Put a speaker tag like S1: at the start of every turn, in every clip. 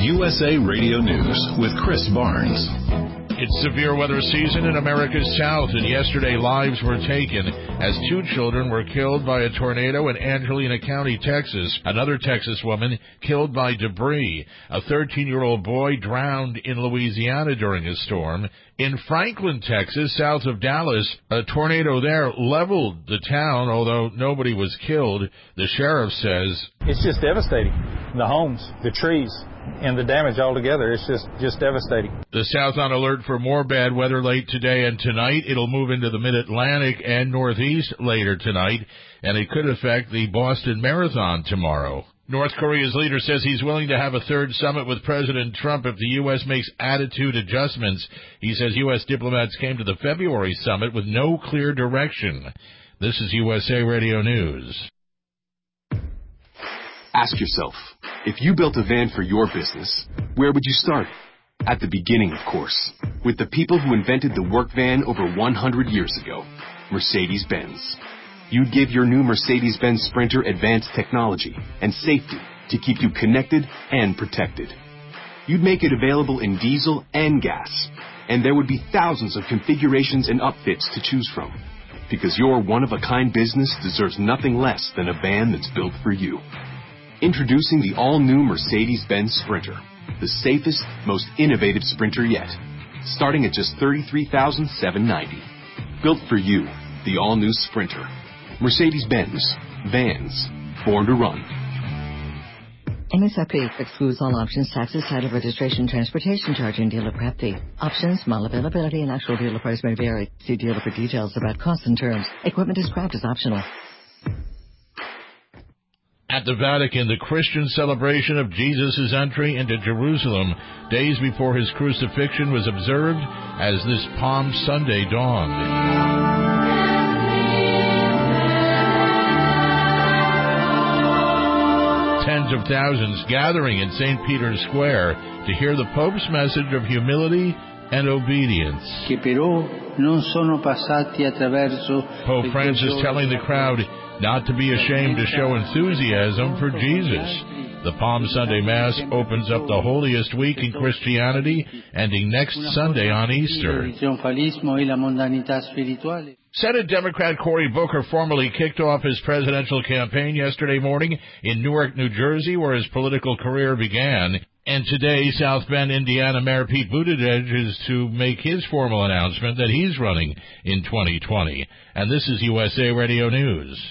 S1: USA Radio News with Chris Barnes.
S2: It's severe weather season in America's South, and yesterday lives were taken as 2 children were killed by a tornado in Angelina County, Texas. Another Texas woman killed by debris. A 13-year-old boy drowned in Louisiana during a storm. In Franklin, Texas, south of Dallas, a tornado there leveled the town, although nobody was killed. The sheriff says,
S3: "It's just devastating. The homes, the trees, and the damage altogether. It's just devastating."
S2: The South on alert for more bad weather late today and tonight. It'll move into the mid-Atlantic and Northeast later tonight, and it could affect the Boston Marathon tomorrow. North Korea's leader says he's willing to have a third summit with President Trump if the U.S. makes attitude adjustments. He says U.S. diplomats came to the February summit with no clear direction. This is USA Radio News.
S4: Ask yourself, if you built a van for your business, where would you start? At the beginning, of course, with the people who invented the work van over 100 years ago, Mercedes-Benz. You'd give your new Mercedes-Benz Sprinter advanced technology and safety to keep you connected and protected. You'd make it available in diesel and gas, and there would be thousands of configurations and upfits to choose from, because your one-of-a-kind business deserves nothing less than a van that's built for you. Introducing the all-new Mercedes-Benz Sprinter, the safest, most innovative Sprinter yet, starting at just $33,790. Built for you, the all-new Sprinter. Mercedes-Benz. Vans. Born to run.
S5: MSRP excludes all options, taxes, title, registration, transportation charge, and dealer prep fee. Options, model availability, and actual dealer price may vary. See dealer for details about costs and terms. Equipment described as optional.
S2: At the Vatican, the Christian celebration of Jesus' entry into Jerusalem days before his crucifixion was observed as this Palm Sunday dawned. Tens of thousands gathering in St. Peter's Square to hear the Pope's message of humility and obedience. Pope Francis telling the crowd not to be ashamed to show enthusiasm for Jesus. The Palm Sunday Mass opens up the holiest week in Christianity, ending next Sunday on Easter. Senate Democrat Cory Booker formally kicked off his presidential campaign yesterday morning in Newark, New Jersey, where his political career began. And today, South Bend, Indiana Mayor Pete Buttigieg is to make his formal announcement that he's running in 2020. And this is USA Radio News.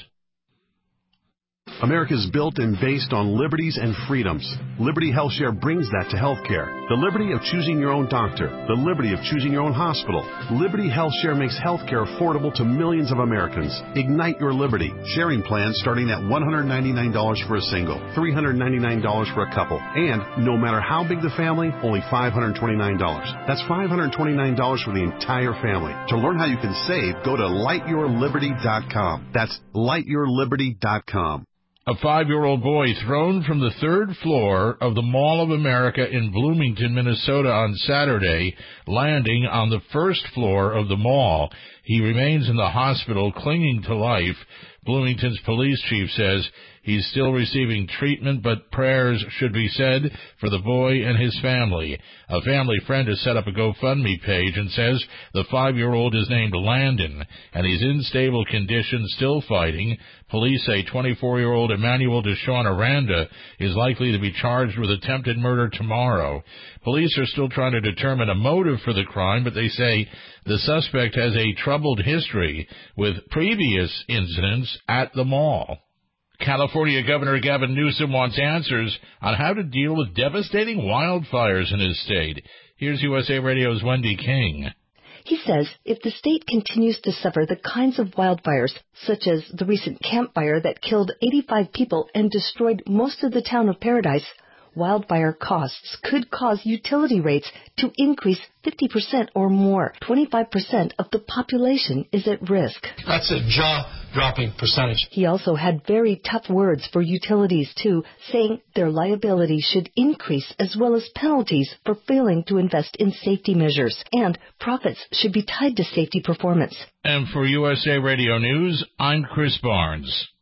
S6: America is built and based on liberties and freedoms. Liberty HealthShare brings that to healthcare. The liberty of choosing your own doctor. The liberty of choosing your own hospital. Liberty HealthShare makes healthcare affordable to millions of Americans. Ignite your liberty. Sharing plans starting at $199 for a single, $399 for a couple, and no matter how big the family, only $529. That's $529 for the entire family. To learn how you can save, go to lightyourliberty.com. That's lightyourliberty.com.
S2: A 5-year-old boy thrown from the 3rd floor of the Mall of America in Bloomington, Minnesota on Saturday, landing on the 1st floor of the mall. He remains in the hospital clinging to life. Bloomington's police chief says he's still receiving treatment, but prayers should be said for the boy and his family. A family friend has set up a GoFundMe page and says the 5-year-old is named Landon, and he's in stable condition, still fighting. Police say 24-year-old Emmanuel Deshawn Aranda is likely to be charged with attempted murder tomorrow. Police are still trying to determine a motive for the crime, but they say the suspect has a troubled history with previous incidents at the mall. California Governor Gavin Newsom wants answers on how to deal with devastating wildfires in his state. Here's USA Radio's Wendy King.
S7: He says if the state continues to suffer the kinds of wildfires, such as the recent Camp Fire that killed 85 people and destroyed most of the town of Paradise, wildfire costs could cause utility rates to increase 50% or more. 25% of the population is at risk.
S8: That's a jaw-dropping percentage.
S7: He also had very tough words for utilities, too, saying their liability should increase as well as penalties for failing to invest in safety measures, and profits should be tied to safety performance.
S2: And for USA Radio News, I'm Chris Barnes.